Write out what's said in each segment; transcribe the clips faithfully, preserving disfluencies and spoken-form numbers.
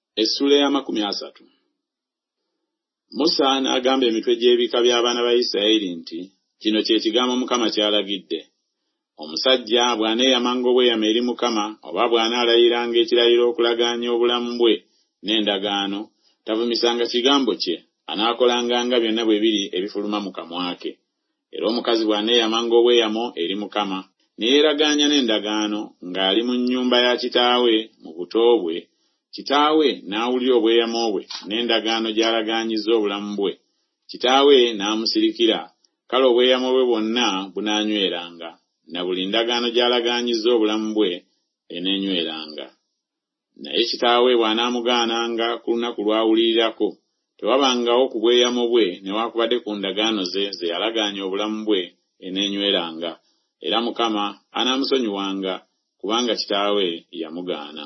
Essula ya makumi asatu. Musa n'agamba emitwe gy'ebika by'abaana ba Isirayiri nti, kino kye kigambo Mukama ky'alagidde. Omusajja bw'aneeyamanga obweyamo eri Mukama, oba bw'anaalayiranga ekirayiro okulagaanya obulamu bwe n'endagaano, tavumisanga kigambo kye, anaakolanga nga byonna bwe biri ebifuluma mu kamwa ke. Era omukazi bw'aneeyamanga obweyamo eri Mukama, ne yeeragaanya n'endagaano ng'ali mu nnyumba ya kitaawe mu buto bwe, kitaawe n'awulira obweyamo bwe n'endagaano gy'alagaanyizza obulamu bwe, kitaawe n'amusirikira, kale obweyamo bwe bwonna bunaanyweranga, na buli ndagaano gy'alagaanyizza obulamu bwe eneenyweranga. Naye kitaawe bw'anaamugaananga ku lunaku lw'awulirirako, tewabangawo ku bweyamo bwe newaakubadde ku ndagaano ze ze yalagaanya obulamu bwe eneenyweranga, era Mukama anaamusonyiwanga kubanga kitaawe yamugaana.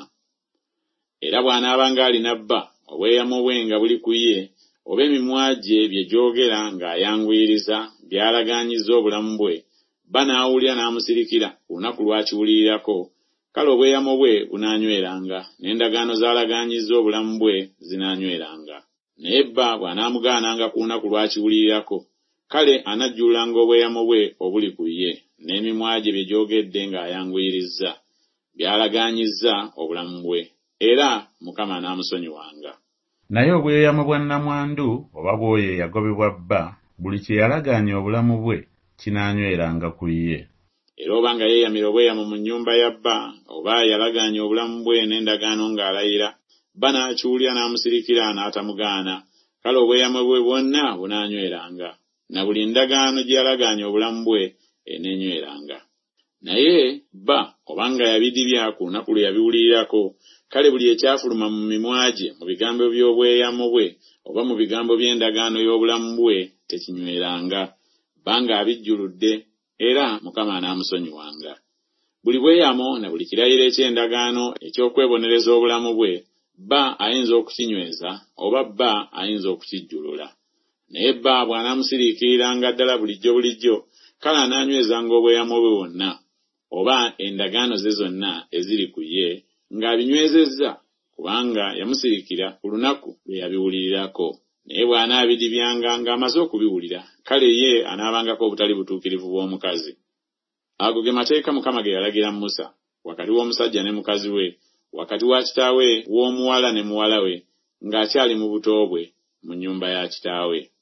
Era bw'anaabanga alina bba, obweyamo bwe nga buli ku ye, oba emimwa gye bye gyogera ng'ayanguyiriza byalagaanyizza obulamu bwe, bba n'awulira n'amusirikira ku lunaku lw'akiwulirirako, kale obweyamo bwe bunaanyweranga, n'endagaano z'alagaanyizza obulamu bwe zinaanyweranga. Naye bba bw'anaamugaananga ku lunaku lw'akiwulirirako, kale anajjulanga obweyamo bwe obuli ku ye, n'emimwa gye bye gyogedde ng'ayanguyirizza byalagaanyizza obulamu bwe, era Mukama n'amusonyiwanga. Naye obweyamo bwa nnamwandu oba bw'oyo eyagobebwa bba, buli kye yalagaanya obulamu bwe kinaanyweranga ku ye. Era obanga yeeyamira obweyamo mu nnyumba ya bba, oba yalagaanya obulamu bwe n'endagaano ng'alayira, bba n'akiwulira n'amusirikira n'atamugaana, kale obweyamo bwe bwonna bunaanyweranga, na buli ndagaano gye yalagaanya obulamu bwe eneenyweranga. Naye bba obanga yabidibya ku lunaku lwe yabiwulirirako, kale buli ekyafuluma mu mimwa gye mu bigambo by'obweyamo bwe oba mu bigambo by'endagaano y'obulamu bwe tekinyweranga, banga abijjuludde, era Mukama anaamusonyiwanga. Buli bweyamo na buli kirayiro eky'endagaano eky'okwebonereza obulamu bwe, bba ayinza okukinyweza oba bba ayinza okukijjulula. Naye bba bw'anaamusiriikiriranga ddala bulijjo bulijjo, kale anaanywezanga obweyamo bwe bwonna oba endagaano ze zonna eziri ku ye ng'abinywezezza, kubanga yamusirikira ku lunaku lwe yabiwulirirako. Naye bw'anaabidibyanga ng'amaze okubiwulira, kale ye anaabangako obutali butuukirivu bw'omukazi. Ago ge mateeka Mukama ge yalagira Musa wakati w'omusajja ne mukazi we, wakati wa kitaawe w'omuwala ne muwala we, ng'akyali mu buto bwe mu nnyumba ya kitaawe.